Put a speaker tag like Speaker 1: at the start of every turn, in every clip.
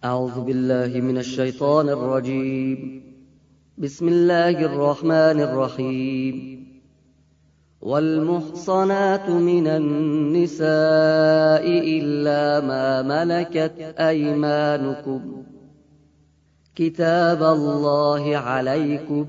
Speaker 1: أعوذ بالله من الشيطان الرجيم. بسم الله الرحمن الرحيم. والمحصنات من النساء إلا ما ملكت أيمانكم كتاب الله عليكم،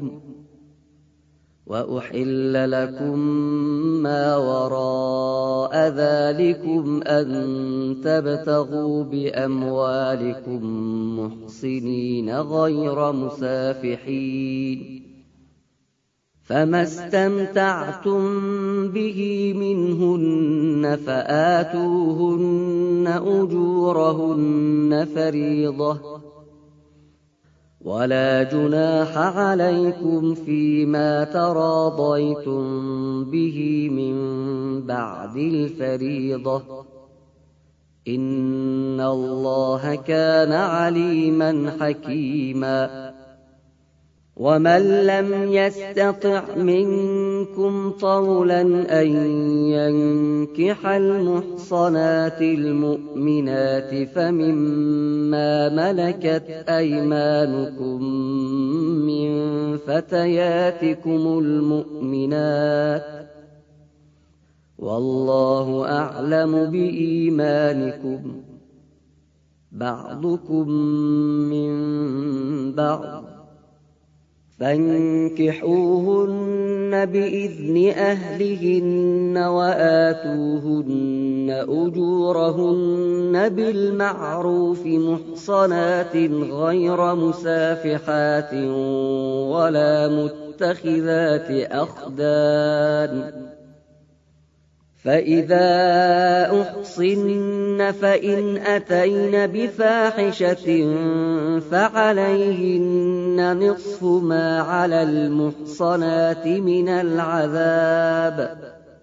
Speaker 1: وأحل لكم ما وراء ذلكم أن تبتغوا بأموالكم محصنين غير مسافحين، فما استمتعتم به منهن فآتوهن أجورهن فريضة، ولا جناح عليكم فيما تراضيتم به من بعد الفريضة، إن الله كان عليما حكيما. ومن لم يستطع منكم طولا أن ينكح المحصنات المؤمنات فمما ملكت أيمانكم من فتياتكم المؤمنات، والله أعلم بإيمانكم، بعضكم من بعض، فانكحوهن بإذن أهلهن وآتوهن أجورهن بالمعروف محصنات غير مسافحات ولا متخذات أخدان، فإذا أحصن فإن أتين بفاحشة فعليهن نصف ما على المحصنات من العذاب،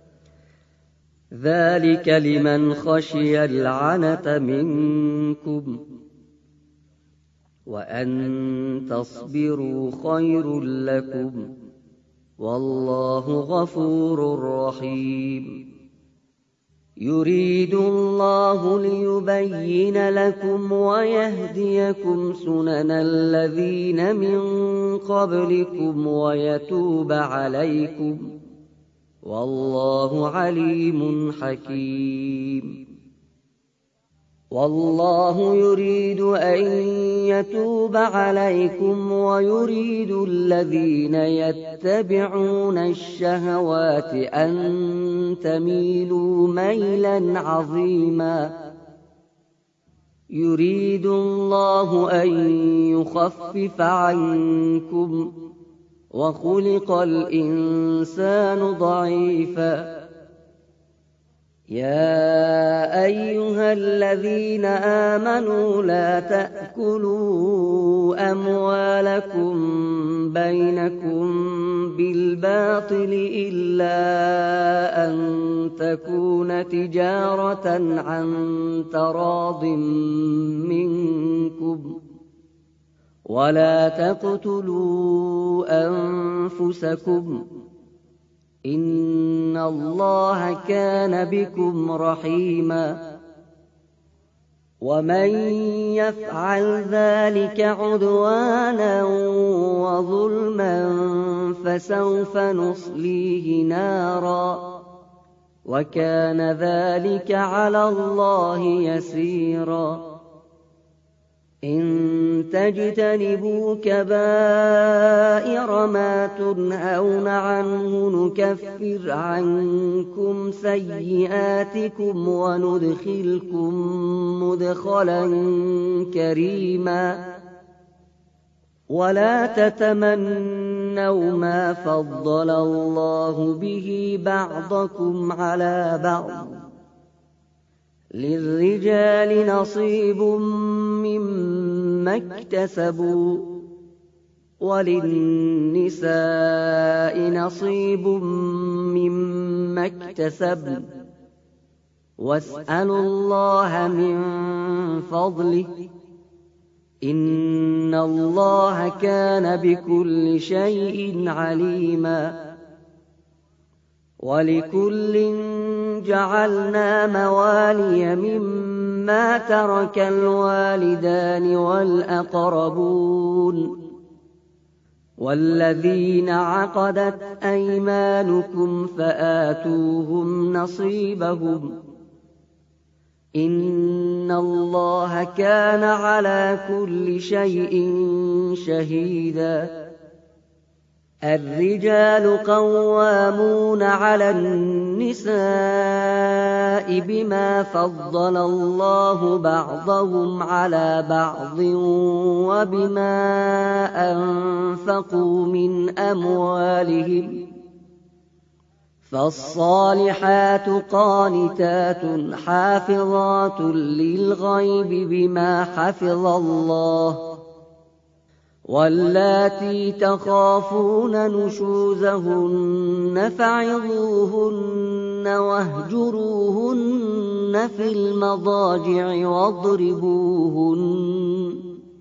Speaker 1: ذلك لمن خشي العنة منكم، وأن تصبروا خير لكم، والله غفور رحيم. يريد الله ليبين لكم ويهديكم سنن الذين من قبلكم ويتوب عليكم، والله عليم حكيم. والله يريد أن يتوب عليكم ويريد الذين يتبعون الشهوات أن تميلوا ميلا عظيما. يريد الله أن يخفف عنكم، وخلق الإنسان ضعيفا. يا أيها الذين آمنوا لا تأكلوا أموالكم بينكم بالباطل إلا أن تكون تجارة عن تراض منكم، ولا تقتلوا أنفسكم، إن الله كان بكم رحيما. ومن يفعل ذلك عدوانا وظلما فسوف نصليه نارا، وكان ذلك على الله يسيرا. إن تجتنبوا كبائر ما تنهون عنه نكفر عنكم سيئاتكم وندخلكم مدخلا كريما. ولا تتمنوا ما فضل الله به بعضكم على بعض، للرجال نصيب مما اكتسبوا وللنساء نصيب مما اكتسبن، واسألوا الله من فضله، إن الله كان بكل شيء عليما. ولكل جعلنا موالي مما مما ترك الوالدان والأقربون والذين عقدت أيمانكم فآتوهم نصيبهم إن الله كان على كل شيء شهيدا الرجال قوامون على النساء بما فضل الله بعضهم على بعض وبما أنفقوا من أموالهم فالصالحات قانتات حافظات للغيب بما حفظ الله واللاتي تخافون نشوزهن فعظوهن واهجروهن في المضاجع واضربوهن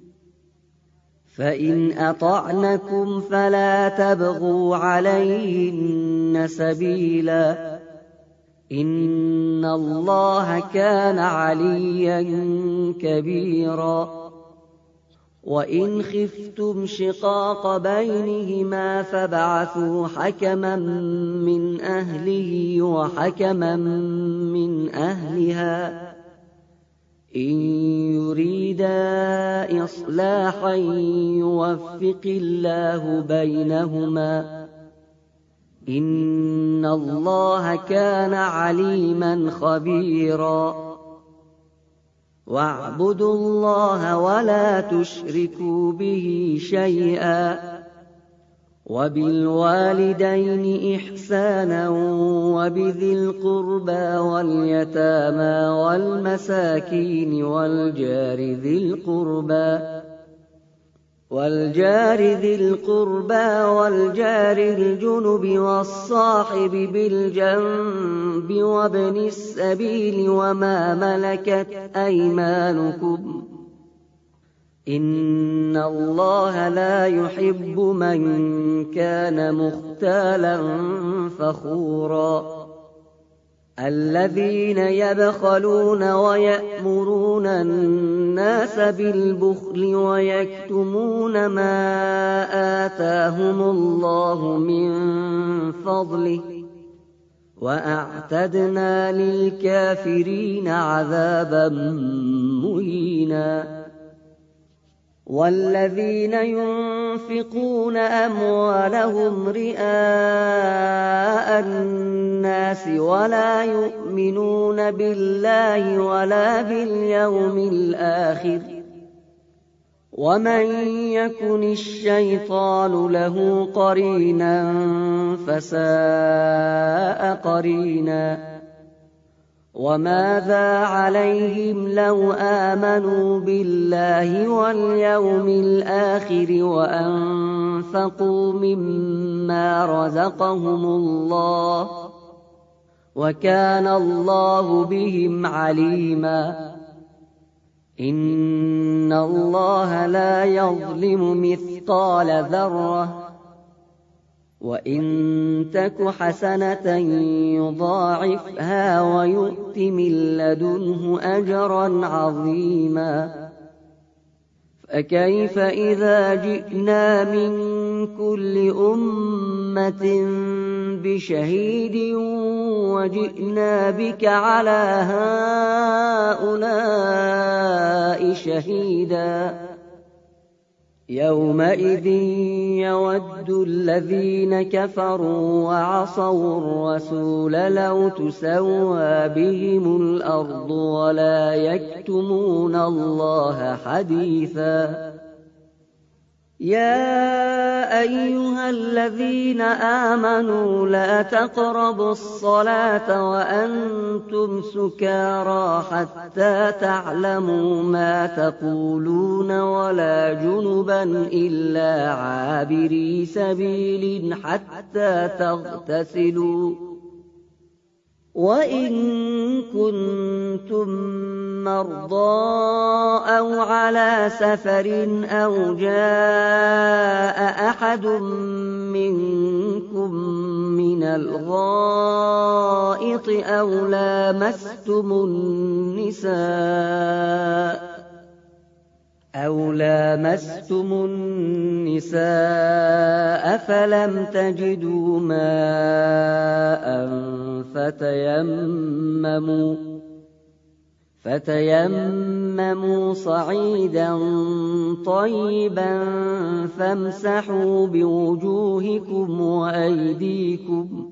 Speaker 1: فإن أطعنكم فلا تبغوا عليهن سبيلا إن الله كان عليا كبيرا وإن خفتم شقاق بينهما فابعثوا حكما من أهله وحكما من أهلها إن يريدا إصلاحا يوفق الله بينهما إن الله كان عليما خبيرا واعبدوا الله ولا تشركوا به شيئا وبالوالدين إحسانا وبذي القربى واليتامى والمساكين والجار ذي القربى والجار الجنب والصاحب بالجنب وابن السبيل وما ملكت أيمانكم إن الله لا يحب من كان مختالا فخورا الذين يبخلون ويأمرون الناس بالبخل ويكتمون ما آتاهم الله من فضله وأعتدنا للكافرين عذابا مهينا والذين ينفقون أموالهم رئاء الناس ولا يؤمنون بالله ولا باليوم الآخر ومن يكن الشيطان له قرينا فساء قرينا وماذا عليهم لو آمنوا بالله واليوم الآخر وأنفقوا مما رزقهم الله وكان الله بهم عليما إن الله لا يظلم مثقال ذرة وإن تك حسنة يضاعفها ويؤت من لدنه أجرا عظيما فكيف إذا جئنا من كل أمة بشهيد وجئنا بك على هؤلاء شهيدا يومئذ يود الذين كفروا وعصوا الرسول لو تسوى بهم الأرض ولا يكتمون الله حديثا يا أيها الذين آمنوا لا تقربوا الصلاة وأنتم سكارى حتى تعلموا ما تقولون ولا جنبا إلا عابري سبيل حتى تغتسلوا وَإِن كُنتُم مَّرْضَىٰ أَوْ عَلَىٰ سَفَرٍ أَوْ جَاءَ أَحَدٌ مِّنكُم مِّنَ الْغَائِطِ أَوْ لَامَسْتُمُ النِّسَاءَ فَلَمْ تَجِدُوا مَاءً فتيمموا صَعِيدًا طَيِّبًا فامسحوا بِوُجُوهِكُمْ وَأَيْدِيكُمْ ۗ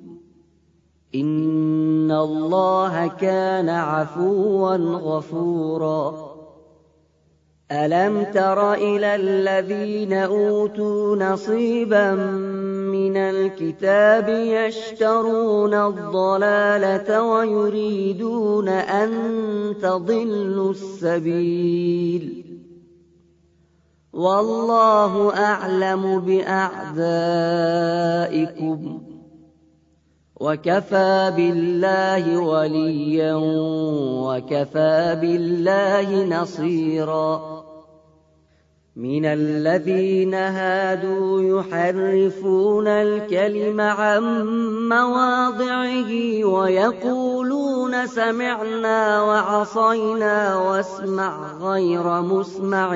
Speaker 1: إِنَّ اللَّهَ كَانَ عَفُوًّا غَفُورًا. أَلَمْ تَرَ إِلَى الَّذِينَ أُوتُوا نَصِيبًا مِّنَ الْكِتَابِ يَشْتَرُونَ الضَّلَالَةَ وَيُرِيدُونَ أَن تَضِلُّوا السَّبِيلَ ۗ وَاللَّهُ أَعْلَمُ بِأَعْدَائِكُمْ ۚ وَكَفَىٰ بِاللَّهِ وَلِيًّا وَكَفَىٰ بِاللَّهِ نَصِيرًا. مِنَ الَّذِينَ هَادُوا يُحَرِّفُونَ الْكَلِمَ عَن مَّوَاضِعِهِ وَيَقُولُونَ سَمِعْنَا وَعَصَيْنَا وَاسْمَعْ غَيْرَ مُسْمَعٍ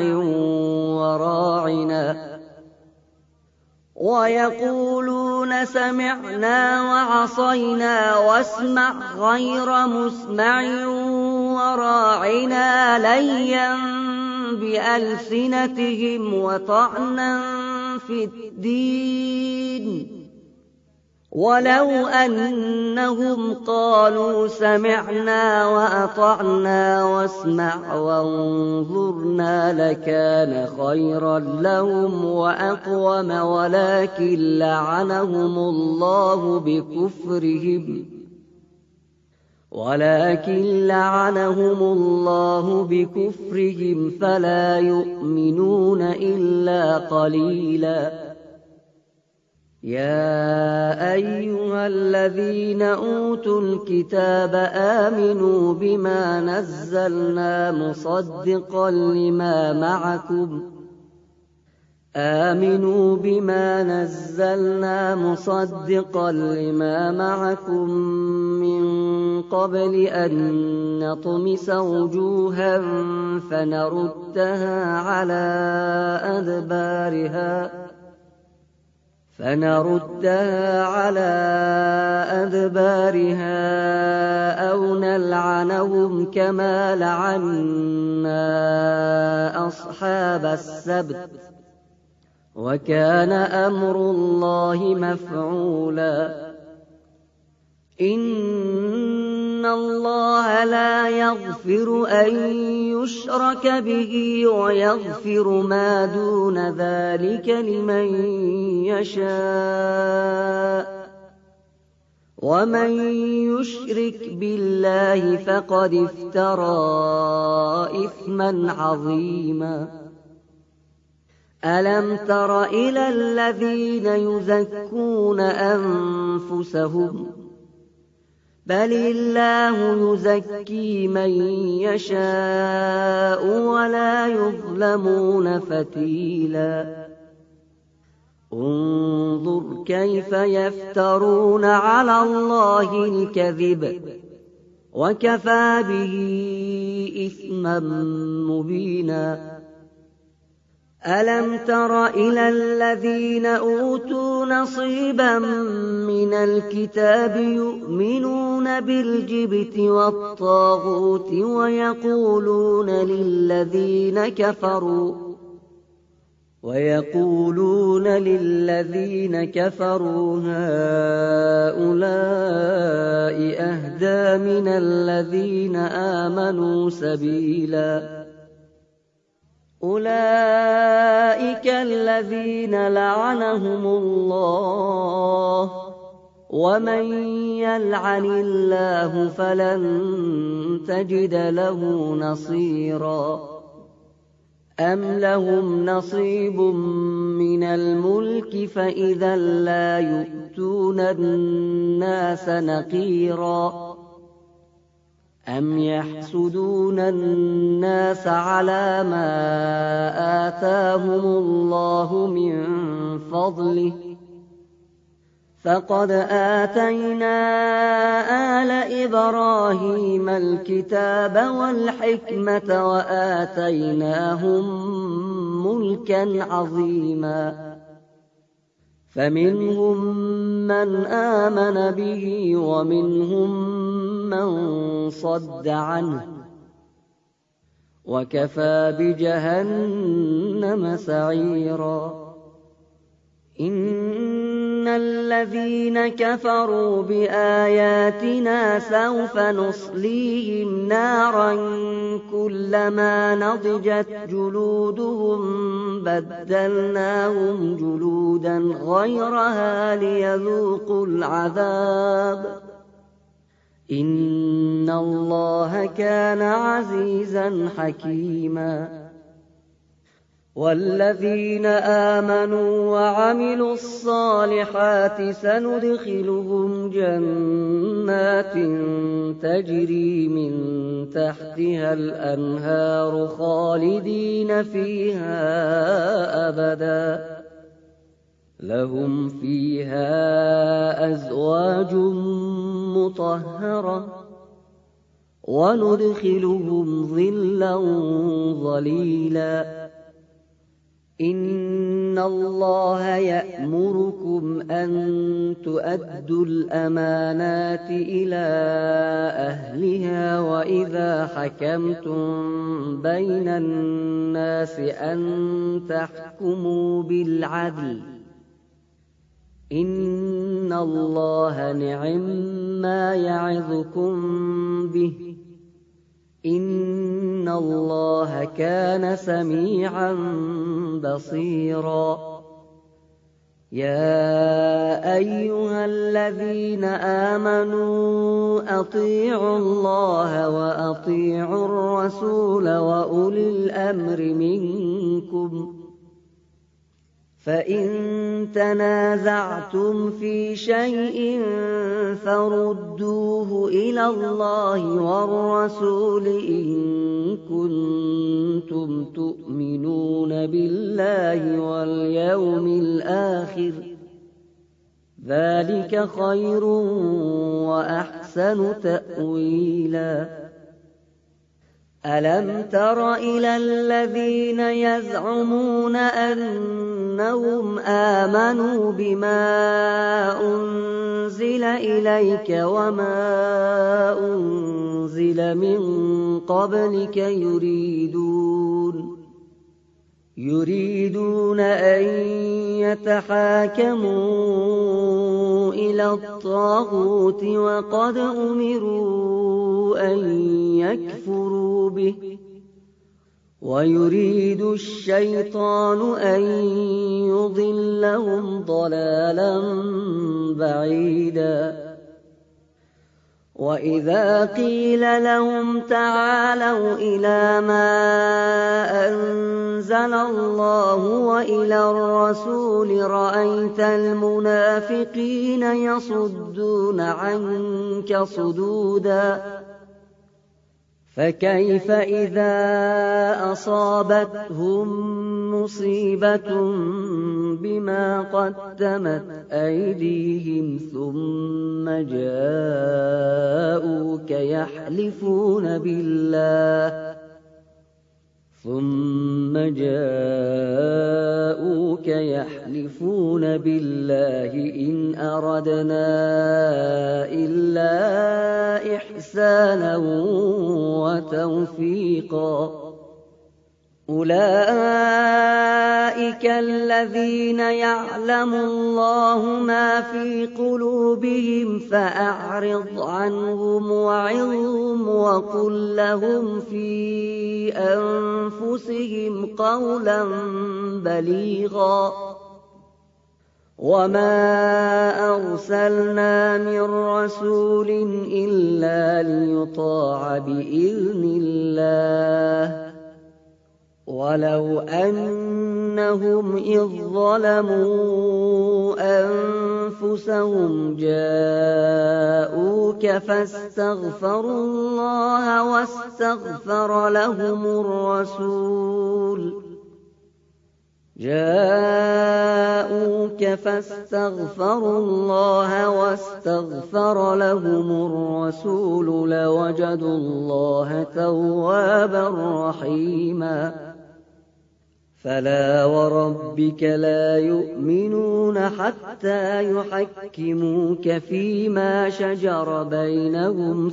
Speaker 1: وَرَاعِنَا لَيًّا بِأَلْسِنَتِهِمْ وَطَعْنًا فِي الدِّينِ ۚ وَلَوْ أَنَّهُمْ قَالُوا سَمِعْنَا وَأَطَعْنَا وَاسْمَعْ وَانظُرْنَا لَكَانَ خَيْرًا لَّهُمْ وَأَقْوَمَ وَلَٰكِن لَّعَنَهُمُ اللَّهُ بِكُفْرِهِمْ فَلَا يُؤْمِنُونَ إِلَّا قَلِيلًا. يَا أَيُّهَا الَّذِينَ أُوتُوا الْكِتَابَ آمِنُوا بِمَا نَزَّلْنَا مُصَدِّقًا لِّمَا مَعَكُم مِّن قَبْلِ أَن نَّطْمِسَ وُجُوهًا فَنَرُدَّهَا عَلَىٰ أَدْبَارِهَا أَوْ نَلْعَنَهُمْ كَمَا لَعَنَّا أَصْحَابَ السَّبْتِ ۚ وَكَانَ أَمْرُ اللَّهِ مَفْعُولًا. إِنَّ اللَّهَ لَا يَغْفِرُ أَن يُشْرَكَ بِهِ وَيَغْفِرُ مَا دُونَ ذَٰلِكَ لِمَن يَشَاءُ ۚ وَمَن يُشْرِكْ بِاللَّهِ فَقَدِ افْتَرَىٰ إِثْمًا عَظِيمًا. أَلَمْ تَرَ إِلَى الَّذِينَ يُزَكُّونَ أَنفُسَهُم ۚ بَلِ اللَّهُ يُزَكِّي مَن يَشَاءُ وَلَا يُظْلَمُونَ فَتِيلًا. انظُرْ كَيْفَ يَفْتَرُونَ عَلَى اللَّهِ الْكَذِبَ وَكَفَىٰ بِهِ إِثْمًا مُّبِينًا. أَلَمْ تَرَ إِلَى الَّذِينَ أُوتُوا نَصِيبًا مِّنَ الْكِتَابِ يُؤْمِنُونَ بِالْجِبْتِ وَالطَّاغُوتِ وَيَقُولُونَ لِلَّذِينَ كَفَرُوا هَٰؤُلَاءِ أَهْدَىٰ مِنَ الَّذِينَ آمَنُوا سَبِيلًا. أُولَٰئِكَ الَّذِينَ لَعَنَهُمُ اللَّهُ ۖ وَمَن يَلْعَنِ اللَّهُ فَلَن تَجِدَ لَهُ نَصِيرًا. أَمْ لَهُمْ نَصِيبٌ مِّنَ الْمُلْكِ فَإِذًا لَّا يُؤْتُونَ النَّاسَ نَقِيرًا. أَمْ يَحْسُدُونَ النَّاسَ عَلَىٰ مَا آتَاهُمُ اللَّهُ مِن فَضْلِهِ ۖ فَقَدْ آتَيْنَا آلَ إِبْرَاهِيمَ الْكِتَابَ وَالْحِكْمَةَ وَآتَيْنَاهُم مُّلْكًا عَظِيمًا فَمِنْهُم مَّنْ آمَنَ بِهِ وَمِنْهُم مَّن صَدَّ عَنْهُ ۚ وَكَفَىٰ بِجَهَنَّمَ سَعِيرًا إِنَّ الَّذِينَ كَفَرُوا بِآيَاتِنَا سَوْفَ نُصْلِيهِمْ نَارًا كُلَّمَا نَضِجَتْ جُلُودُهُم بَدَّلْنَاهُمْ جُلُودًا غَيْرَهَا لِيَذُوقُوا الْعَذَابَ ۗ إِنَّ اللَّهَ كَانَ عَزِيزًا حَكِيمًا وَالَّذِينَ آمَنُوا وَعَمِلُوا الصَّالِحَاتِ سَنُدْخِلُهُمْ جَنَّاتٍ تَجْرِي مِن تَحْتِهَا الْأَنْهَارُ خَالِدِينَ فِيهَا أَبَدًا ۖ لَّهُمْ فِيهَا أَزْوَاجٌ مُّطَهَّرَةٌ ۖ وَنُدْخِلُهُمْ ظِلًّا ظَلِيلًا إِنَّ اللَّهَ يَأْمُرُكُمْ أَن تُؤَدُّوا الْأَمَانَاتِ إِلَىٰ أَهْلِهَا وَإِذَا حَكَمْتُم بَيْنَ النَّاسِ أَن تَحْكُمُوا بِالْعَدْلِ ۚ إِنَّ اللَّهَ نِعِمَّا يَعِظُكُم بِهِ ۗ إِنَّ اللَّهَ كَانَ سَمِيعًا بَصِيرًا يَا أَيُّهَا الَّذِينَ آمَنُوا أَطِيعُوا اللَّهَ وَأَطِيعُوا الرَّسُولَ وَأُولِي الْأَمْرِ مِنكُمْ ۖ فَإِن تَنَازَعْتُمْ فِي شَيْءٍ فَرُدُّوهُ إِلَى اللَّهِ وَالرَّسُولِ إِن كُنتُمْ تُؤْمِنُونَ بِاللَّهِ وَالْيَوْمِ الْآخِرِ ۚ ذَٰلِكَ خَيْرٌ وَأَحْسَنُ تَأْوِيلًا أَلَمْ تَرَ إِلَى الَّذِينَ يَزْعُمُونَ أَنَّهُمْ آمَنُوا بِمَا أُنزِلَ إِلَيْكَ وَمَا أُنزِلَ مِن قَبْلِكَ يُرِيدُونَ أَن يَتَحَاكَمُوا إِلَى الطَّاغُوتِ وَقَدْ أُمِرُوا أَن يَكْفُرُوا بِهِ ۖ وَيُرِيدُ الشَّيْطَانُ أَن يُضِلَّهُمْ ضَلَالًا بَعِيدًا وَإِذَا قِيلَ لَهُمْ تَعَالَوْا إِلَىٰ مَا أَنزَلَ اللَّهُ وَإِلَى الرَّسُولِ رَأَيْتَ الْمُنَافِقِينَ يَصُدُّونَ عَنكَ صُدُودًا فَكَيْفَ إِذَا أَصَابَتْهُم مُّصِيبَةٌ بِمَا قَدَّمَتْ أَيْدِيهِمْ ثُمَّ جَاءُوكَ يَحْلِفُونَ بِاللَّهِ إِنْ أَرَدْنَا إِلَّا إِحْسَانًا وَتَوْفِيقًا أُولَٰئِكَ الَّذِينَ يَعْلَمُ اللَّهُ مَا فِي قُلُوبِهِمْ فَأَعْرِضْ عَنْهُمْ وَعِظْهُمْ وَقُل لَّهُمْ فِي أَنفُسِهِمْ قَوْلًا بَلِيغًا وَمَا أَرْسَلْنَا مِن رَّسُولٍ إِلَّا لِيُطَاعَ بِإِذْنِ اللَّهِ وَلَوْ أَنَّهُمْ إِذ ظَّلَمُوا أنفسهم جاءوك فاستغفروا الله واستغفر لهم الرسول لوجدوا الله توابا رحيما فلا وربك لا يؤمنون حتى يحكموك فيما شجر بينهم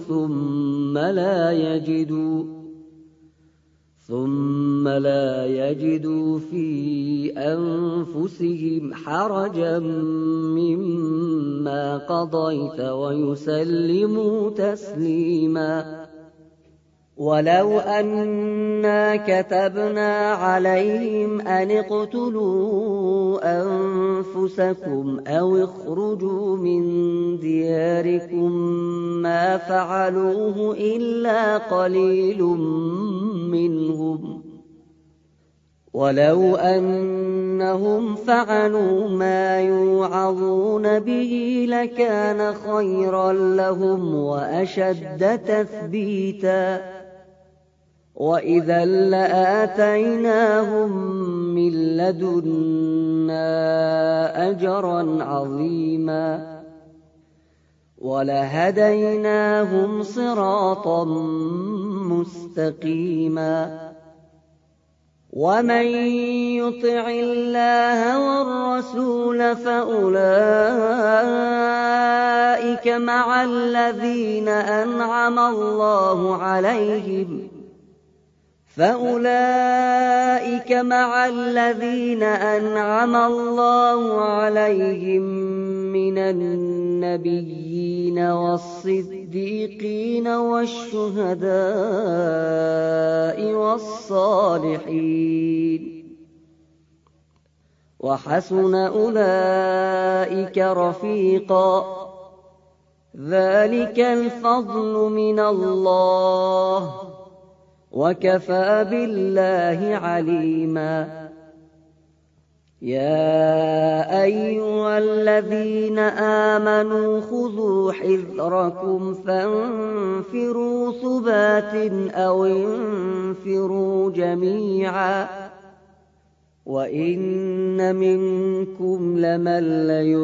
Speaker 1: ثم لا يجدوا في أنفسهم حرجا مما قضيت ويسلموا تسليما ولو أنا كتبنا عليهم أن اقتلوا أنفسكم أو اخرجوا من دياركم ما فعلوه إلا قليل منهم ولو أنهم فعلوا ما يوعظون به لكان خيرا لهم وأشد تثبيتا وإذا لآتيناهم من لدنا أجرا عظيما ولهديناهم صراطا مستقيما ومن يطع الله والرسول فأولئك مع الذين أنعم الله عليهم من النبيين والصديقين والشهداء والصالحين وحسن أولئك رفيقا ذلك الفضل من الله وكفى بالله عليما يا أيها الذين آمنوا خذوا حذركم فانفروا ثبات أو انفروا جميعا وإن منكم لمن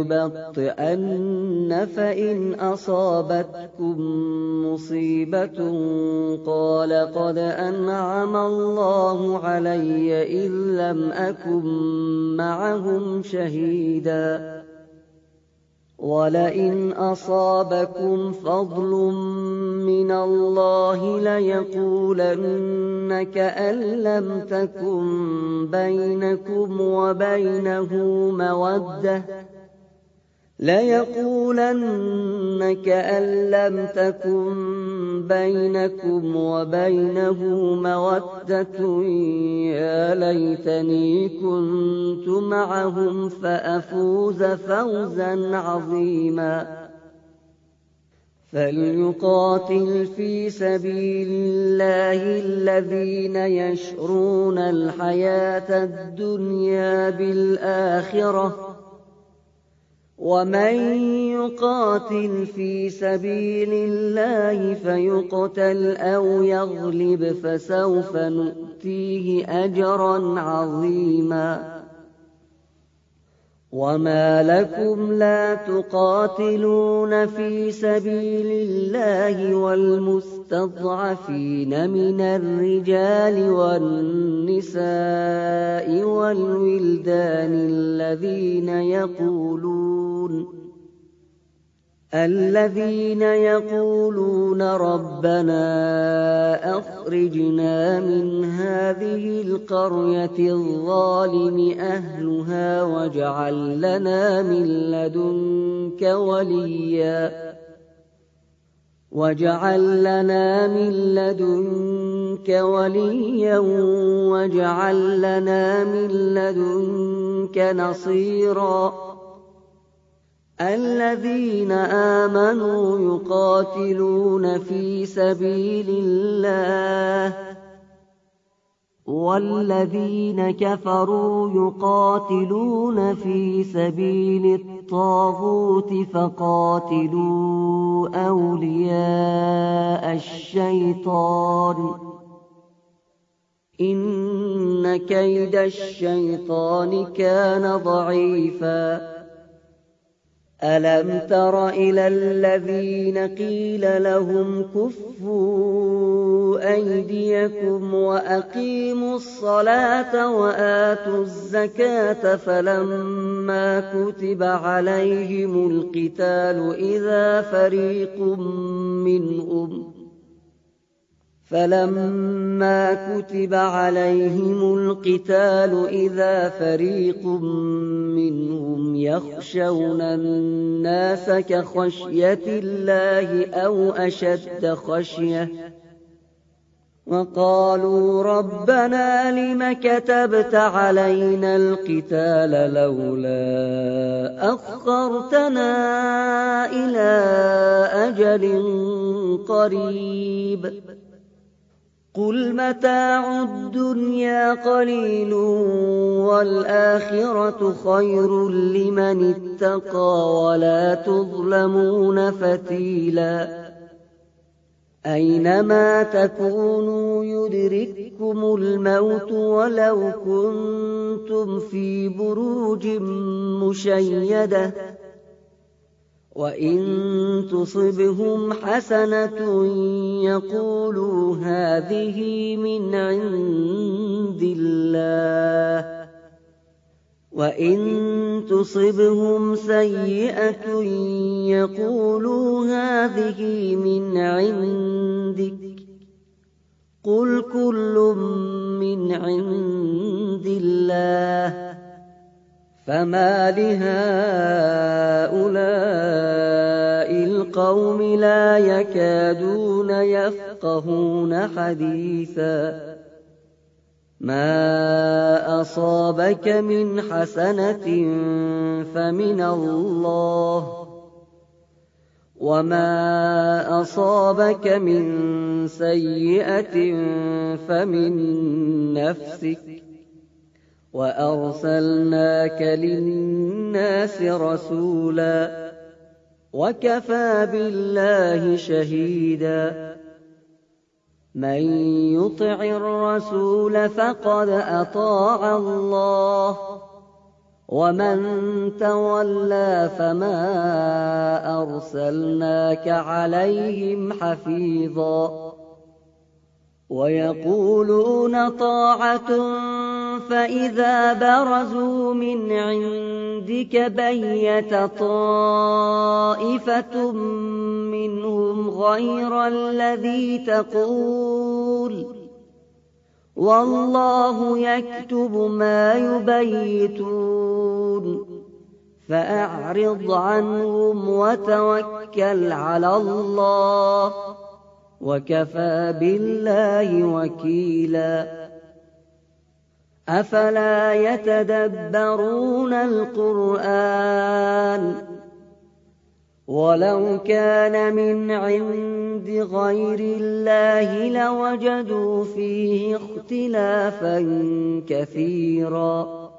Speaker 1: ليبطئن فإن أصابتكم مصيبة قال قد أنعم الله علي إذ لم أكن معهم شهيدا ولئن أصابكم فضل من الله ليقولن كأن لم تكن بينكم وبينه مودة يا ليتني كنت معهم فأفوز فوزا عظيما فليقاتل في سبيل الله الذين يشرون الحياة الدنيا بالآخرة ومن يقاتل في سبيل الله فيقتل أو يغلب فسوف نؤتيه أجرا عظيما وما لكم لا تقاتلون في سبيل الله والمستضعفين من الرجال والنساء والولدان الذين يقولون ربنا أخرجنا من هذه القرية الظالم أهلها واجعل لنا من لدنك وليا واجعل لنا من لدنك نصيرا الذين آمنوا يقاتلون في سبيل الله والذين كفروا يقاتلون في سبيل الطاغوت فقاتلوا أولياء الشيطان إن كيد الشيطان كان ضعيفا ألم تر إلى الذين قيل لهم كفوا أيديكم وأقيموا الصلاة وآتوا الزكاة فلما كتب عليهم القتال إذا فريق منهم يخشون الناس كخشية الله أو أشد خشية وقالوا ربنا لم كتبت علينا القتال لولا أخرتنا إلى أجل قريب قل متاع الدنيا قليل والآخرة خير لمن اتقى ولا تظلمون فتيلا أينما تكونوا يدرككم الموت ولو كنتم في بروج مشيدة وإن تصبهم حسنة يقولوا هذه من عند الله وإن تصبهم سيئة يقولوا هذه من عندك قل كل من عند الله فما لهؤلاء القوم لا يكادون يفقهون حديثا ما أصابك من حسنة فمن الله وما أصابك من سيئة فمن نفسك وأرسلناك للناس رسولا وكفى بالله شهيدا من يطع الرسول فقد أطاع الله ومن تولى فما أرسلناك عليهم حفيظا ويقولون طاعة فإذا برزوا من عندك بيت طائفة منهم غير الذي تقول والله يكتب ما يبيتون فأعرض عنهم وتوكل على الله وكفى بالله وكيلا أفلا يتدبرون القرآن ولو كان من عند غير الله لوجدوا فيه اختلافا كثيرا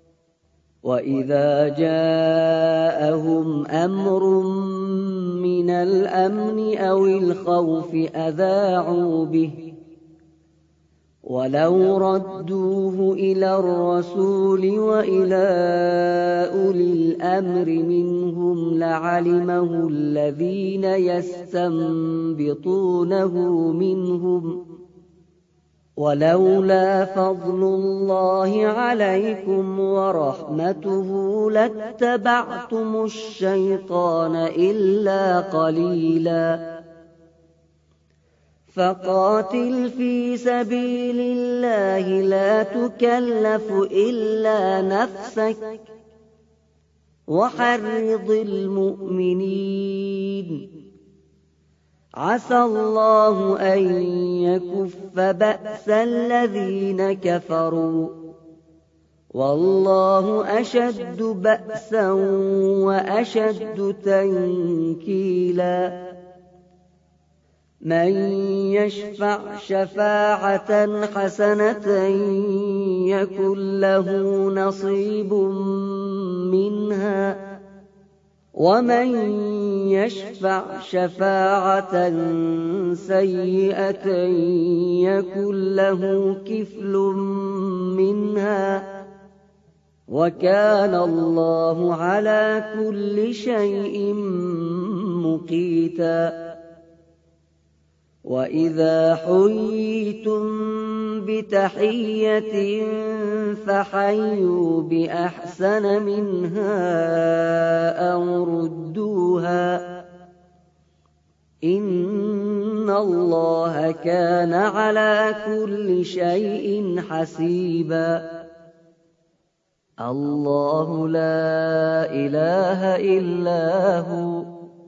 Speaker 1: وإذا جاءهم أمر من الأمن أو الخوف أذاعوا به ولو ردوه إلى الرسول وإلى أولي الأمر منهم لعلمه الذين يستنبطونه منهم ولولا فضل الله عليكم ورحمته لاتبعتم الشيطان إلا قليلا فقاتل في سبيل الله لا تكلف إلا نفسك وحرض المؤمنين عسى الله أن يكف بأس الذين كفروا والله أشد بأسا وأشد تنكيلا مَن يَشْفَعْ شَفَاعَةً حَسَنَةً يَكُن لَّهُ نَصِيبٌ مِّنْهَا وَمَن يَشْفَعْ شَفَاعَةً سَيِّئَةً يَكُن لَّهُ كِفْلٌ مِّنْهَا ۗ وَكَانَ اللَّهُ عَلَىٰ كُلِّ شَيْءٍ مُّقِيتًا. وَإِذَا حُيِّيتُم بِتَحِيَّةٍ فَحَيُّوا بِأَحْسَنَ مِنْهَا أَوْ رُدُّوهَا ۗ إِنَّ اللَّهَ كَانَ عَلَىٰ كُلِّ شَيْءٍ حَسِيبًا. اللَّهُ لَا إِلَٰهَ إِلَّا هُوَ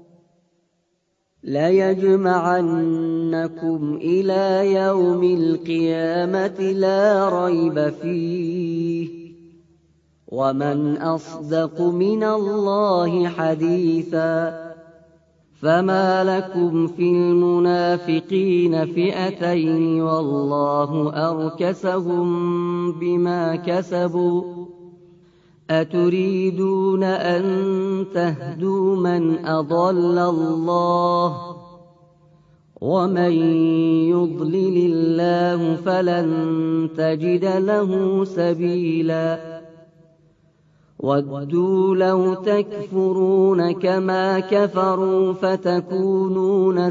Speaker 1: لَيَجْمَعَنَّكُمْ إِلَىٰ يَوْمِ الْقِيَامَةِ لَا رَيْبَ فِيهِ ۗ وَمَنْ أَصْدَقُ مِنَ اللَّهِ حَدِيثًا. فَمَا لَكُمْ فِي الْمُنَافِقِينَ فِئَتَيْنِ وَاللَّهُ أَرْكَسَهُم بِمَا كَسَبُوا ۚ أَتُرِيدُونَ أَن تَهْدُوا مَنْ أَضَلَّ اللَّهُ ۖ وَمَن يُضْلِلِ اللَّهُ فَلَن تَجِدَ لَهُ سَبِيلًا. وَدُّوا لَوْ تَكْفُرُونَ كَمَا كَفَرُوا فَتَكُونُونَ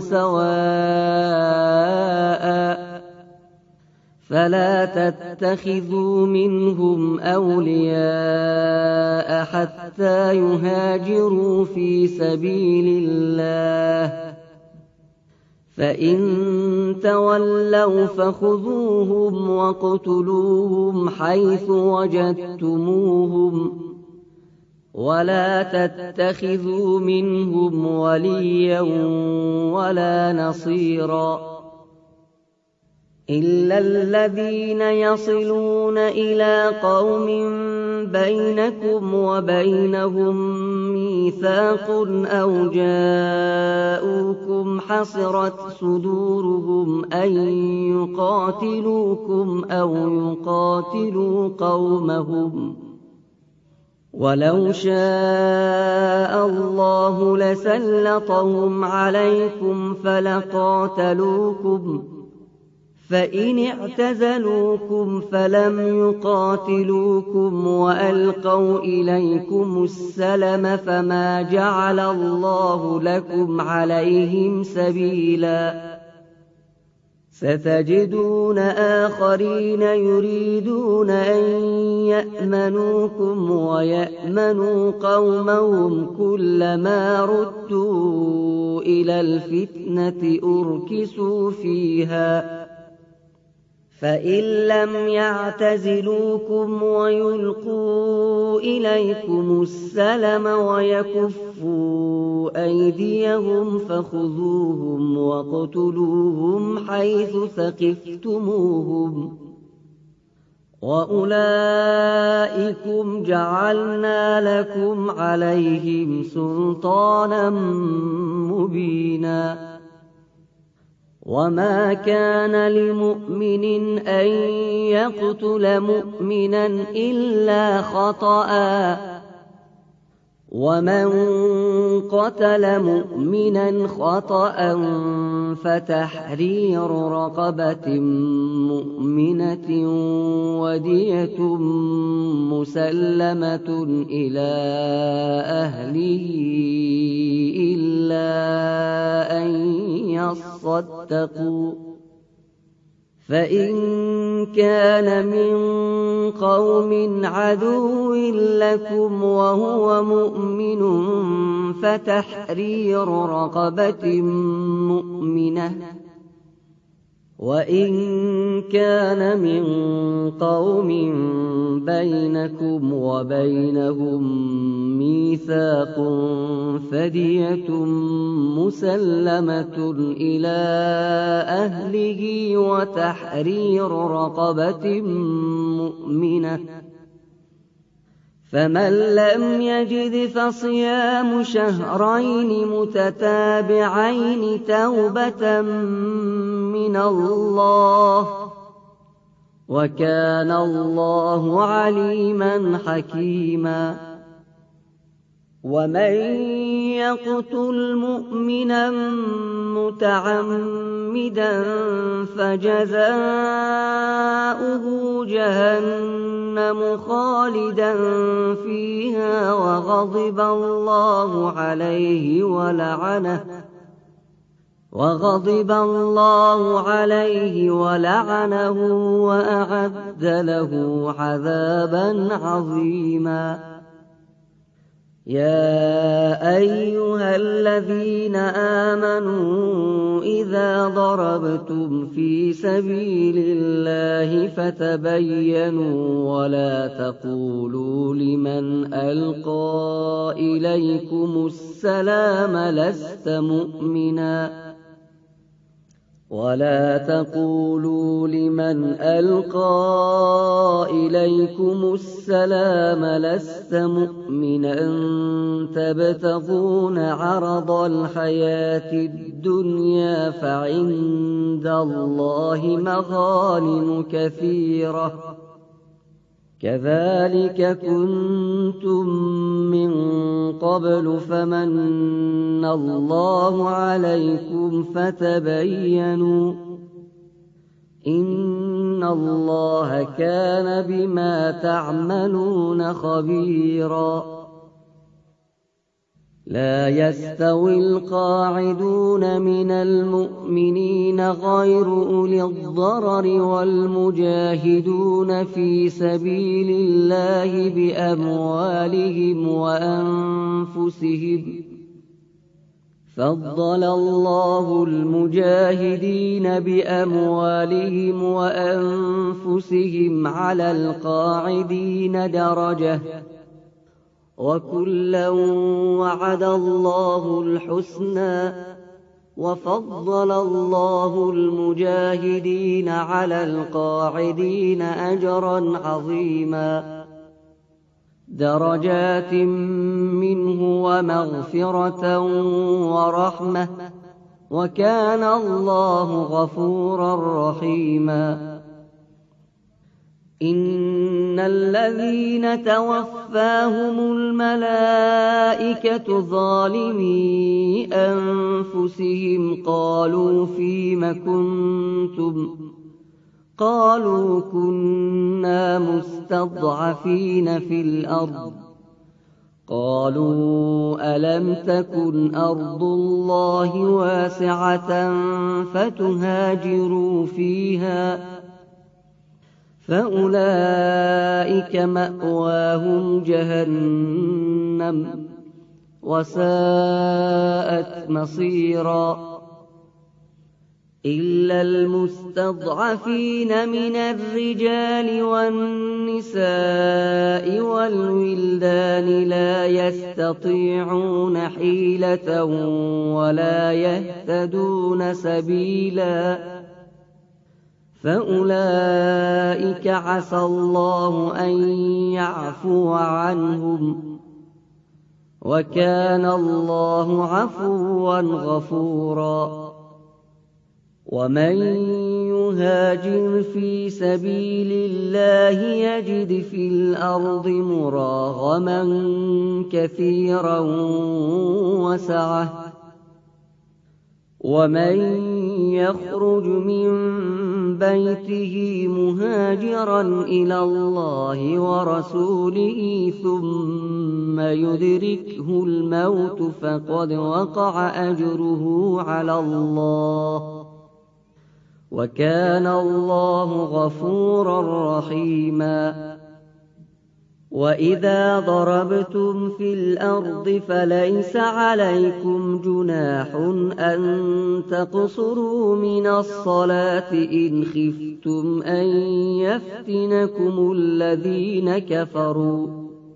Speaker 1: سَوَاءً ۖ فَلَا تَتَّخِذُوا مِنْهُمْ أَوْلِيَاءَ حَتَّىٰ يُهَاجِرُوا فِي سَبِيلِ اللَّهِ ۚ فَإِن تَوَلَّوْا فَخُذُوهُمْ وَاقْتُلُوهُمْ حَيْثُ وَجَدتُّمُوهُمْ ۖ وَلَا تَتَّخِذُوا مِنْهُمْ وَلِيًّا وَلَا نَصِيرًا إِلَّا الَّذِينَ يَصِلُونَ إِلَىٰ قَوْمٍ بَيْنَكُمْ وَبَيْنَهُم مِّيثَاقٌ أَوْ جَاءُوكُمْ حَصِرَتْ صُدُورُهُمْ أَن يُقَاتِلُوكُمْ أَوْ يُقَاتِلُوا قَوْمَهُمْ ۚ وَلَوْ شَاءَ اللَّهُ لَسَلَّطَهُمْ عَلَيْكُمْ فَلَقَاتَلُوكُمْ ۚ فَإِنِ اعْتَزَلُوكُمْ فَلَمْ يُقَاتِلُوكُمْ وَأَلْقَوْا إِلَيْكُمُ السَّلَمَ فَمَا جَعَلَ اللَّهُ لَكُمْ عَلَيْهِمْ سَبِيلًا. سَتَجِدُونَ آخَرِينَ يُرِيدُونَ أَن يَأْمَنُوكُمْ وَيَأْمَنُوا قَوْمَهُمْ كُلَّمَا رُدُّوا إِلَى الْفِتْنَةِ أُرْكِسُوا فِيهَا ۚ فَإِن لَّمْ يَعْتَزِلُوكُمْ وَيُلْقُوا إِلَيْكُمُ السَّلَمَ وَيَكُفُّوا أَيْدِيَهُمْ فَخُذُوهُمْ وَاقْتُلُوهُمْ حَيْثُ ثَقِفْتُمُوهُمْ ۚ وَأُولَٰئِكُمْ جَعَلْنَا لَكُمْ عَلَيْهِمْ سُلْطَانًا مُّبِينًا. وَمَا كَانَ لِمُؤْمِنٍ أَن يَقْتُلَ مُؤْمِنًا إِلَّا خَطَأً ۚ وَمَن قَتَلَ مُؤْمِنًا خَطَأً فَتَحْرِيرُ رَقَبَةٍ مُّؤْمِنَةٍ وَدِيَةٌ مُّسَلَّمَةٌ إِلَىٰ أَهْلِهِ إِلَّا أَن يَصَّدَّقُوا ۚ فَإِن كَانَ مِن قَوْمٍ عَدُوٍّ لَّكُمْ وَهُوَ مُؤْمِنٌ فَتَحْرِيرُ رَقَبَةٍ مُّؤْمِنَةٍ ۖ وَإِن كَانَ مِن قَوْمٍ بَيْنَكُمْ وَبَيْنَهُم مِّيثَاقٌ فَدِيَةٌ مُّسَلَّمَةٌ إِلَىٰ أَهْلِهِ وَتَحْرِيرُ رَقَبَةٍ مُّؤْمِنَةٍ ۖ فمن لم يجد فصيام شهرين متتابعين توبة من الله، وكان الله عليما حكيما. ومن يقتل مؤمنا متعمدا فجزاؤه جهنم خالدا فيها وغضب الله عليه ولعنه وأعد له عذابا عظيما. يا أيها الذين آمنوا إذا ضربتم في سبيل الله فتبينوا ولا تقولوا لمن ألقى إليكم السلام لست مؤمنا تبتغون عرض الحياة الدنيا فعند الله مغانم كثيرة كذلك كنتم من قبل فمن الله عليكم فتبينوا إن الله كان بما تعملون خبيرا. لا يستوي القاعدون من المؤمنين غير أولي الضرر والمجاهدون في سبيل الله بأموالهم وأنفسهم. فضل الله المجاهدين بأموالهم وأنفسهم على القاعدين درجة، وكلا وعد الله الحسنى، وفضل الله المجاهدين على القاعدين أجرا عظيما، درجات منه ومغفرة ورحمة، وكان الله غفورا رحيما. إن الذين توفاهم الملائكة ظالمي أنفسهم قالوا فيم كنتم؟ قالوا كنا مستضعفين في الأرض. قالوا ألم تكن أرض الله واسعة فتهاجروا فيها؟ فأولئك مأواهم جهنم وساءت مصيرا. إلا المستضعفين من الرجال والنساء والولدان لا يستطيعون حيلة ولا يهتدون سبيلا، فأولئك عسى الله أن يعفو عنهم، وكان الله عفوا غفورا. ومن يهاجر في سبيل الله يجد في الأرض مراغما كثيرا وسعة، ومن يخرج من بيته مهاجرا إلى الله ورسوله ثم يدركه الموت فقد وقع أجره على الله، وكان الله غفورا رحيما. وإذا ضربتم في الأرض فليس عليكم جناح أن تقصروا من الصلاة إن خفتم أن يفتنكم الذين كفروا،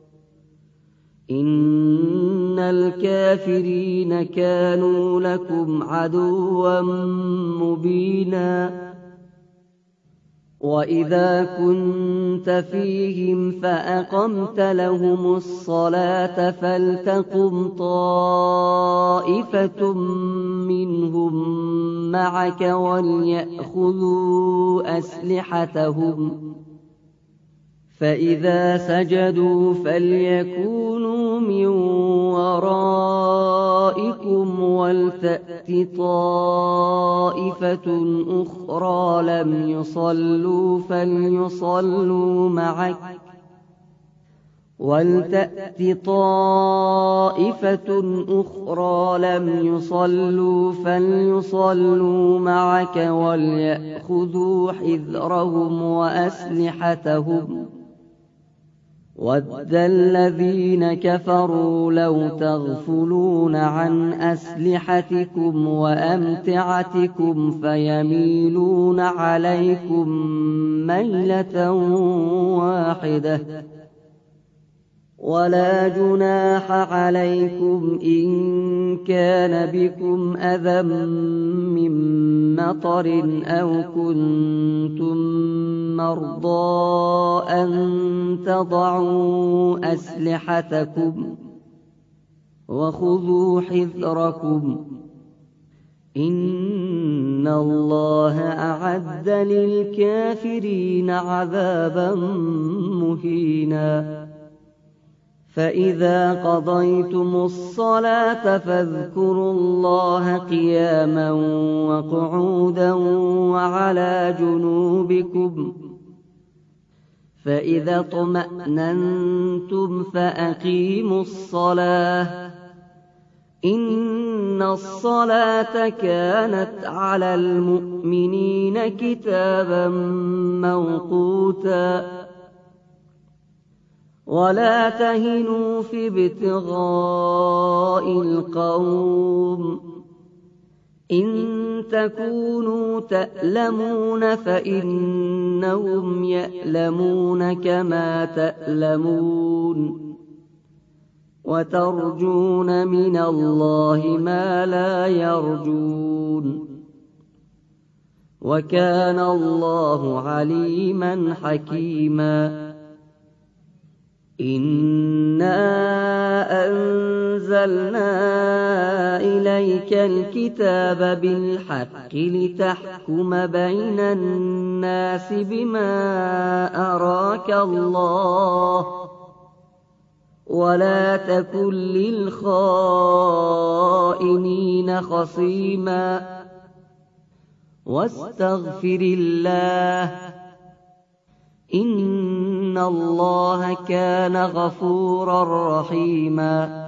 Speaker 1: إن الكافرين كانوا لكم عدوا مبينا. وَإِذَا كُنتَ فِيهِمْ فَأَقَمْتَ لَهُمُ الصَّلَاةَ فَلْتَقُمْ طَائِفَةٌ مِّنْهُم مَّعَكَ وَلْيَأْخُذُوا أَسْلِحَتَهُمْ ۖ فَإِذَا سَجَدُوا فَلْيَكُونُوا مِن وَرَائِكُمْ وَلْتَأْتِ طَائِفَةٌ أُخْرَىٰ لَمْ يُصَلُّوا فَلْيُصَلُّوا مَعَكَ وَلْيَأْخُذُوا حِذْرَهُمْ وَأَسْلِحَتَهُمْ ۗ وَدَّ الَّذِينَ كَفَرُوا لَوْ تَغْفُلُونَ عَنْ أَسْلِحَتِكُمْ وَأَمْتِعَتِكُمْ فَيَمِيلُونَ عَلَيْكُم مَّيْلَةً وَاحِدَةً ۚ وَلَا جُنَاحَ عَلَيْكُمْ إِن كَانَ بِكُمْ أَذًى مِّن مَّطَرٍ أَوْ كُنتُم مَّرْضَىٰ أَن تَضَعُوا أَسْلِحَتَكُمْ ۖ وَخُذُوا حِذْرَكُمْ ۗ إِنَّ اللَّهَ أَعَدَّ لِلْكَافِرِينَ عَذَابًا مُّهِينًا. فَإِذَا قَضَيْتُمُ الصَّلَاةَ فَاذْكُرُوا اللَّهَ قِيَامًا وَقُعُودًا وَعَلَىٰ جُنُوبِكُمْ ۚ فَإِذَا اطْمَأْنَنتُمْ فَأَقِيمُوا الصَّلَاةَ ۚ إِنَّ الصَّلَاةَ كَانَتْ عَلَى الْمُؤْمِنِينَ كِتَابًا مَّوْقُوتًا. وَلَا تَهِنُوا فِي ابْتِغَاءِ الْقَوْمِ ۖ إِن تَكُونُوا تَأْلَمُونَ فَإِنَّهُمْ يَأْلَمُونَ كَمَا تَأْلَمُونَ ۖ وَتَرْجُونَ مِنَ اللَّهِ مَا لَا يَرْجُونَ ۗ وَكَانَ اللَّهُ عَلِيمًا حَكِيمًا. إِنَّا أَنزَلْنَا إِلَيْكَ الْكِتَابَ بِالْحَقِّ لِتَحْكُمَ بَيْنَ النَّاسِ بِمَا أَرَاكَ اللَّهُ ۚ وَلَا تَكُن لِّلْخَائِنِينَ خَصِيمًا، وَاسْتَغْفِرِ اللَّهَ ۖ إِنَّ اللَّهَ كَانَ غَفُورًا رَّحِيمًا.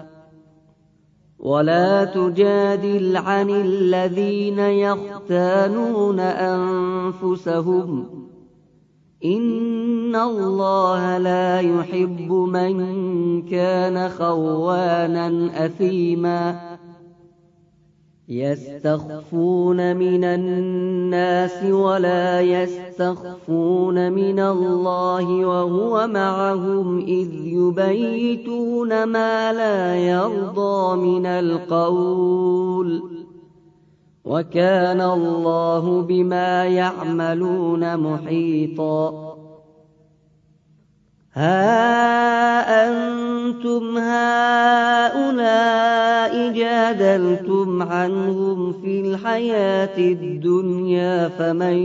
Speaker 1: وَلَا تُجَادِلْ عَنِ الَّذِينَ يَخْتَانُونَ أَنفُسَهُمْ ۚ إِنَّ اللَّهَ لَا يُحِبُّ مَن كَانَ خَوَّانًا أَثِيمًا. يَسْتَخْفُونَ مِنَ النَّاسِ وَلَا يَسْتَخْفُونَ مِنَ اللَّهِ وَهُوَ مَعَهُمْ إِذْ يُبَيِّتُونَ مَا لَا يَرْضَىٰ مِنَ الْقَوْلِ ۚ وَكَانَ اللَّهُ بِمَا يَعْمَلُونَ مُحِيطًا. هَا أَنتُمْ هَٰؤُلَاءِ جَادَلْتُمْ عَنْهُمْ فِي الْحَيَاةِ الدُّنْيَا فَمَن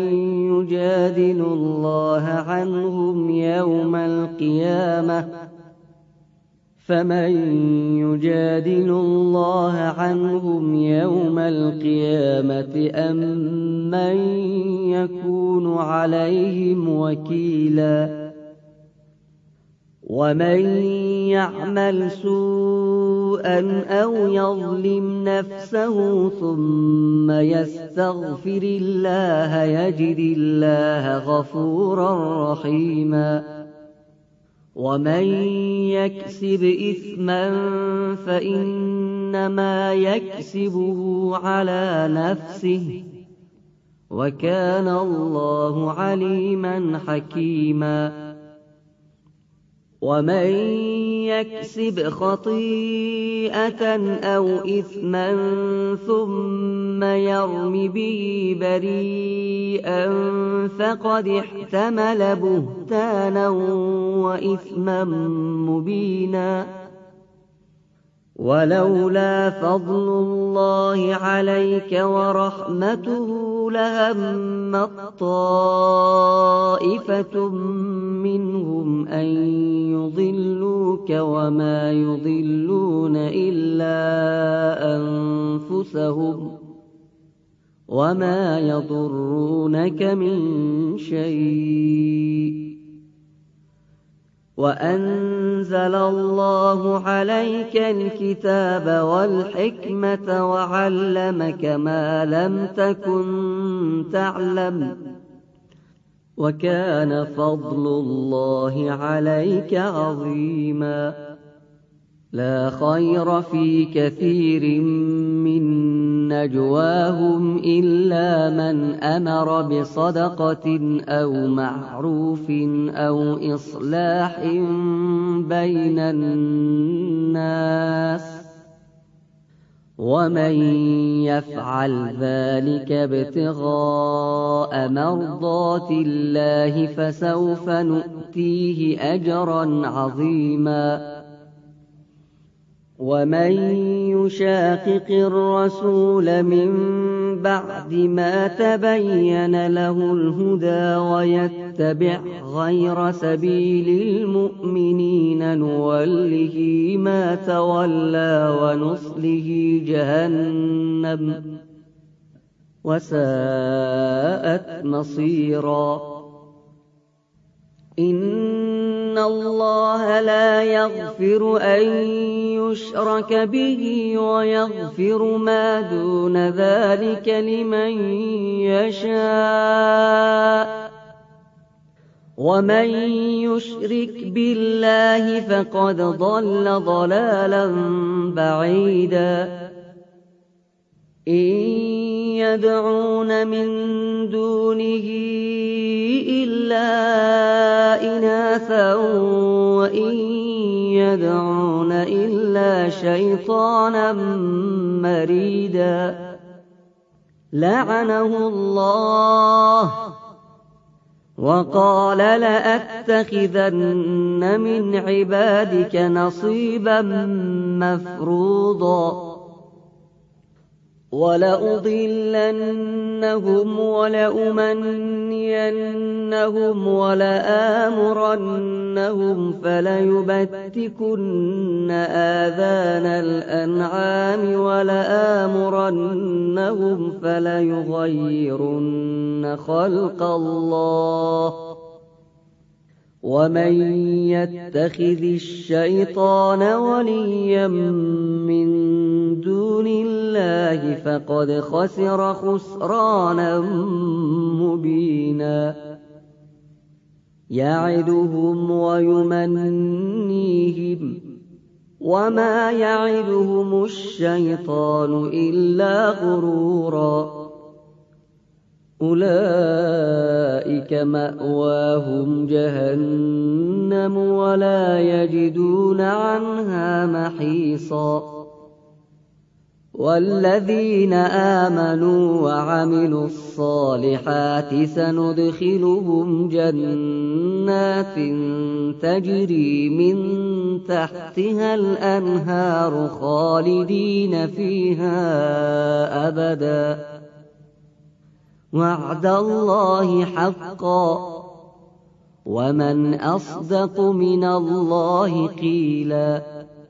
Speaker 1: يُجَادِلُ اللَّهَ عَنْهُمْ يَوْمَ الْقِيَامَةِ أَم مَّن يَكُونُ عَلَيْهِمْ وَكِيلًا. وَمَن يَعْمَلْ سُوءًا أَوْ يَظْلِمْ نَفْسَهُ ثُمَّ يَسْتَغْفِرِ اللَّهَ يَجِدِ اللَّهَ غَفُورًا رَّحِيمًا. وَمَن يَكْسِبْ إِثْمًا فَإِنَّمَا يَكْسِبُهُ عَلَىٰ نَفْسِهِ ۚ وَكَانَ اللَّهُ عَلِيمًا حَكِيمًا. ومن يكسب خطيئة أو إثما ثم يرم به بريئا فقد احتمل بهتانا وإثما مبينا ولولا فضل الله عليك ورحمته لهمت طائفة منهم أن يضلوك وما يضلون إلا أنفسهم وما يضرونك من شيء وأنزل الله عليك الكتاب والحكمة وعلمك ما لم تكن تعلم وكان فضل الله عليك عظيما لا خير في كثير من نجواهم إلا من أمر بصدقة أو معروف أو إصلاح بين الناس ومن يفعل ذلك ابتغاء مرضات الله فسوف نؤتيه أجرا عظيما ومن يشاقق الرسول من بعد ما تبين له الهدى ويتبع غير سبيل المؤمنين نوله ما تولى ونصله جهنم وساءت مصيرا إن الله لا يغفر أن يشرك به ويغفر ما دون ذلك لمن يشاء ومن يشرك بالله فقد ضل ضلالا بعيدا إن يدعون من دونه إلا إناثا وإن يدعون إلا شيطانا مريدا لعنه الله وقال لأتخذن من عبادك نصيبا مفروضا ولأضلنهم ولأمنينهم ولآمرنهم فليبتكن آذان الأنعام ولآمرنهم فليغيرن خلق الله ومن يتخذ الشيطان وليا من دون الله فقد خسر خسرانا مبينا يعدهم ويمنيهم وما يعدهم الشيطان إلا غرورا أولئك مأواهم جهنم ولا يجدون عنها محيصا والذين آمنوا وعملوا الصالحات سندخلهم جنات تجري من تحتها الأنهار خالدين فيها أبدا وعد الله حقا ومن أصدق من الله قيلا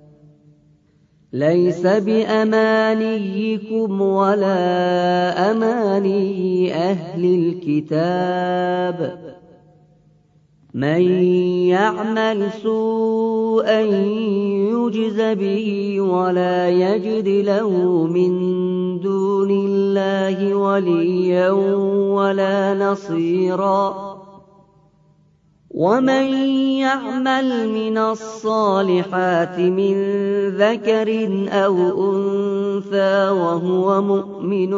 Speaker 1: ليس بأمانيكم ولا أماني أهل الكتاب من يعمل سوءا يجز به ولا يجد له من دون الله وليا ولا نصيرا ومن يعمل من الصالحات من ذكر أو أنثى وهو مؤمن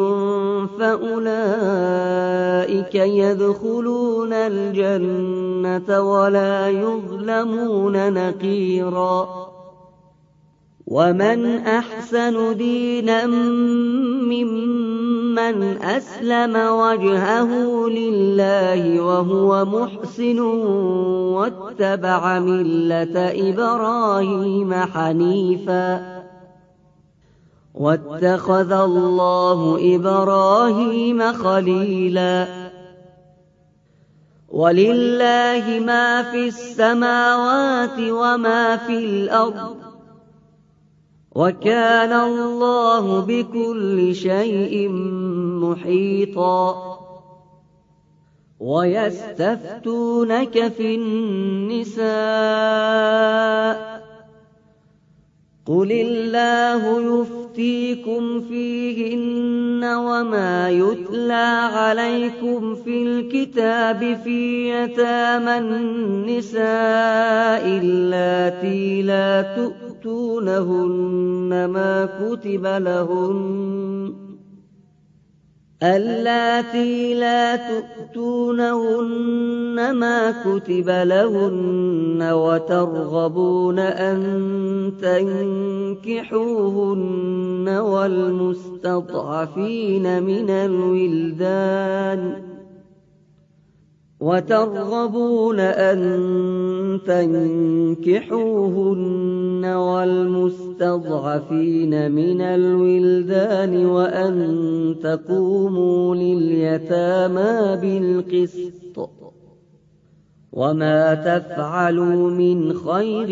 Speaker 1: فأولئك يدخلون الجنة ولا يظلمون نقيرا ومن أحسن دينا ممن أسلم وجهه لله وهو محسن واتبع ملة إبراهيم حنيفا واتخذ الله إبراهيم خليلا ولله ما في السماوات وما في الأرض وكان الله بكل شيء محيطا ويستفتونك في النساء قل الله يفتيكم فيهن وما يتلى عليكم في الكتاب في يتامى النساء اللاتي لا تؤتونهن ما كتب لهن وترغبون أن تنكحوهن والمستضعفين من الولدان وأن تقوموا لليتامى بالقسط وما تفعلوا من خير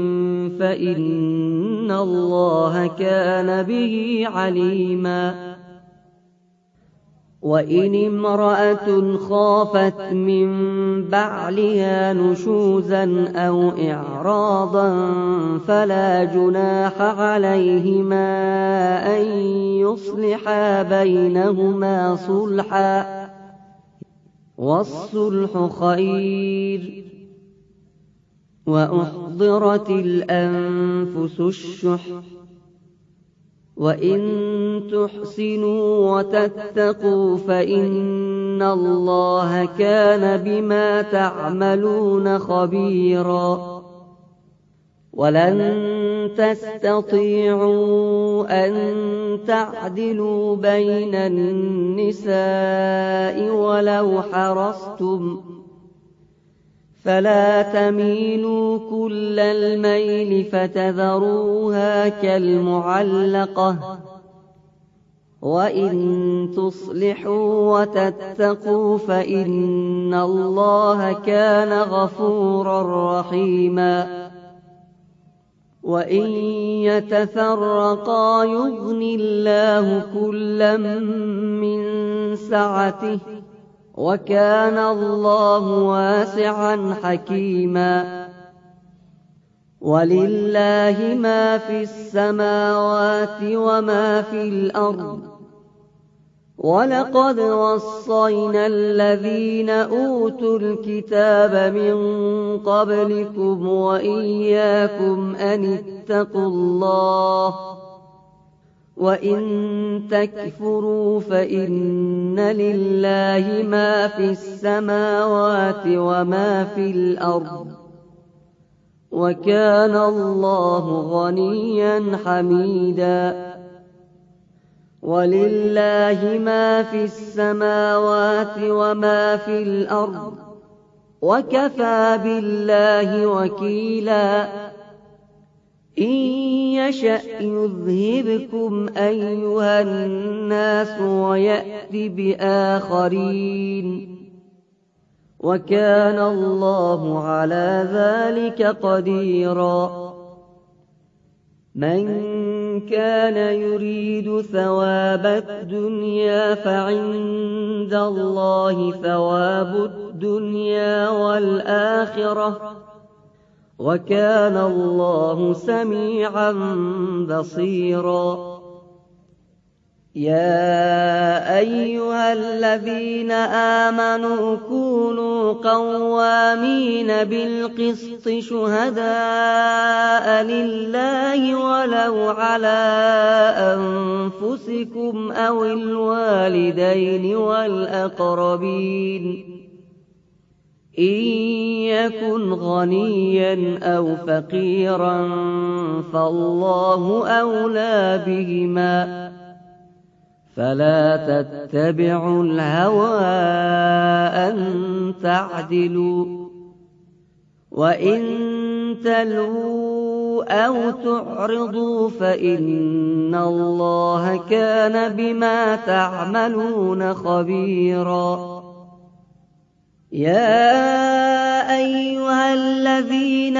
Speaker 1: فإن الله كان به عليما وإن امرأة خافت من بعلها نشوزا أو إعراضا فلا جناح عليهما أن يصلحا بينهما صلحا والصلح خير وأحضرت الأنفس الشح وإن تحسنوا وتتقوا فإن الله كان بما تعملون خبيرا ولن تستطيعوا أن تعدلوا بين النساء ولو حرصتم فلا تميلوا كل الميل فتذروها كالمعلقة وإن تصلحوا وتتقوا فإن الله كان غفورا رحيما وإن يتفرقا يغن الله كلا من سعته وكان الله واسعا حكيما ولله ما في السماوات وما في الأرض ولقد وصينا الذين أوتوا الكتاب من قبلكم وإياكم أن اتقوا الله وإن تكفروا فإن لله ما في السماوات وما في الأرض وكان الله غنيا حميدا ولله ما في السماوات وما في الأرض وكفى بالله وكيلا إن يشأ يذهبكم أيها الناس ويأت بآخرين وكان الله على ذلك قديرا من كان يريد ثواب الدنيا فعند الله ثواب الدنيا والآخرة وكان الله سميعا بصيرا يا أيها الذين آمنوا كونوا قوامين بالقسط شهداء لله ولو على أنفسكم أو الوالدين والأقربين إن يكن غنيا أو فقيرا فالله أولى بهما فلا تتبعوا الهوى أن تعدلوا وإن تلووا أو تعرضوا فإن الله كان بما تعملون خبيرا يا أيها الذين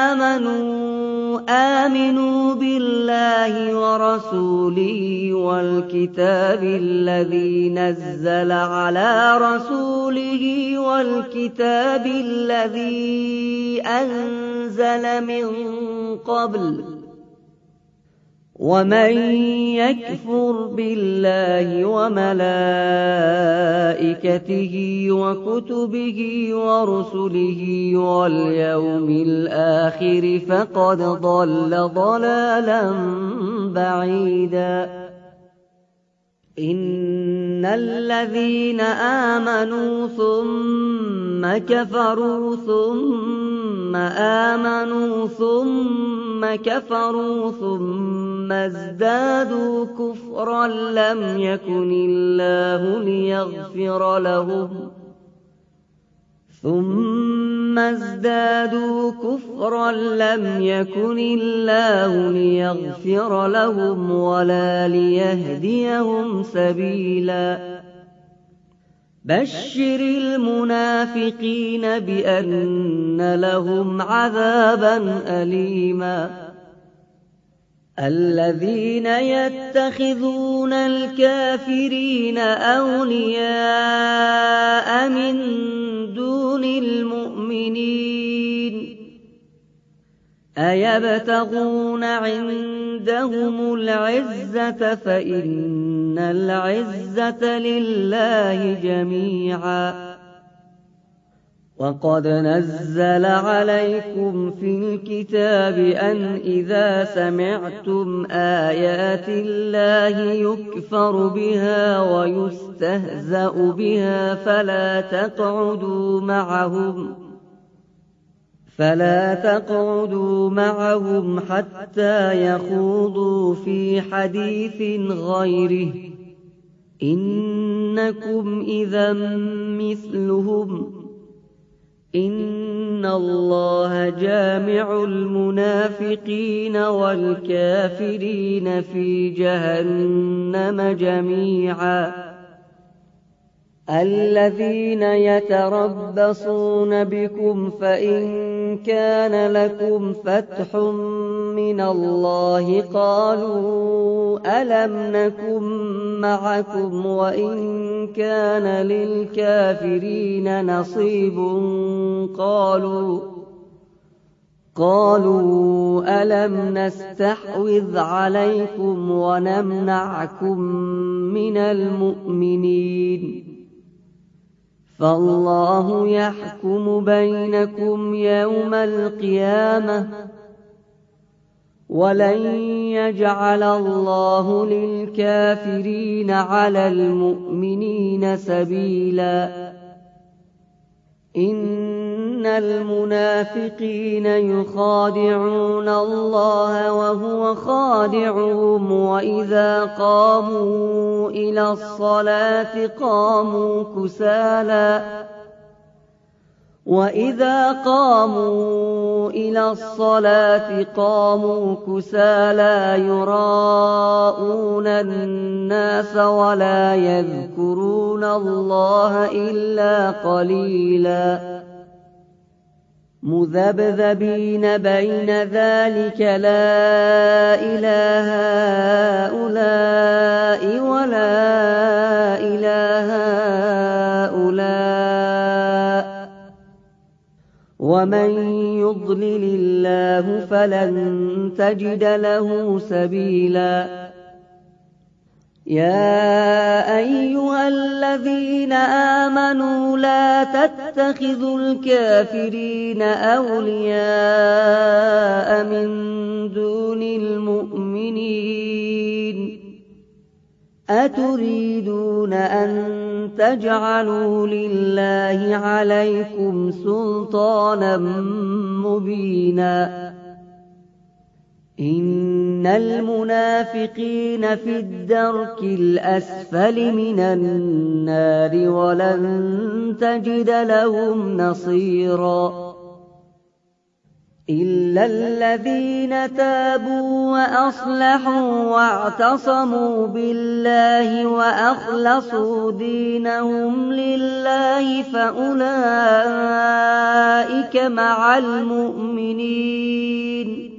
Speaker 1: آمنوا بالله ورسوله والكتاب الذي نزل على رسوله والكتاب الذي أنزل من قبل ومن يكفر بالله وملائكته وكتبه ورسله واليوم الآخر فقد ضل ضلالا بعيدا إن الذين آمنوا ثم كفروا ثم آمنوا ثم كفروا ثم ازدادوا كفرا لم يكن الله ليغفر لهم ولا ليهديهم سبيلا بشر المنافقين بأن لهم عذابا أليما الذين يتخذون الكافرين أولياء من دون المؤمنين أيبتغون عندهم العزة فإن العزة لله جميعا وقد نزل عليكم في الكتاب أن إذا سمعتم آيات الله يكفر بها ويستهزأ بها فلا تقعدوا معهم حتى يخوضوا في حديث غيره إنكم إذا مثلهم إن الله جامع المنافقين والكافرين في جهنم جميعا الذين يتربصون بكم فإن كان لكم فتح من الله قالوا ألم نكن معكم وإن كان للكافرين نصيب قالوا ألم نستحوذ عليكم ونمنعكم من المؤمنين فالله يحكم بينكم يوم القيامة ولن يجعل الله للكافرين على المؤمنين سبيلا إن المنافقين يخادعون الله وهو خادعهم وإذا قاموا إلى الصلاة قاموا كسالى يراءون الناس ولا يذكرون الله إلا قليلا مذبذبين بين ذلك لا إله هؤلاء ولا إله هؤلاء ومن يضلل الله فلن تجد له سبيلا يَا أَيُّهَا الَّذِينَ آمَنُوا لَا تَتَّخِذُوا الْكَافِرِينَ أَوْلِيَاءَ مِن دُونِ الْمُؤْمِنِينَ أَتُرِيدُونَ أَن تَجْعَلُوا لِلَّهِ عَلَيْكُمْ سُلْطَانًا مُّبِينًا إِنَّ الْمُنَافِقِينَ فِي الدَّرْكِ الْأَسْفَلِ مِنَ النَّارِ وَلَن تَجِدَ لَهُمْ نَصِيرًا إِلَّا الَّذِينَ تَابُوا وَأَصْلَحُوا وَاعْتَصَمُوا بِاللَّهِ وَأَخْلَصُوا دِينَهُمْ لِلَّهِ فَأُولَٰئِكَ مَعَ الْمُؤْمِنِينَ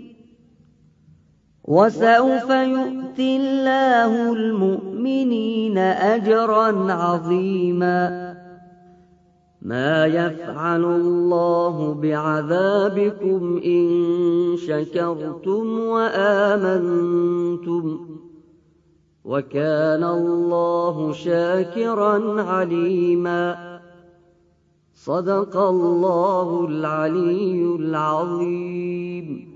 Speaker 1: وَسَوْفَ يُؤْتِ اللَّهُ الْمُؤْمِنِينَ أَجْرًا عَظِيمًا مَا يَفْعَلُ اللَّهُ بِعَذَابِكُمْ إِن شَكَرْتُمْ وَآمَنتُمْ وَكَانَ اللَّهُ شَاكِرًا عَلِيمًا صدق الله العلي العظيم.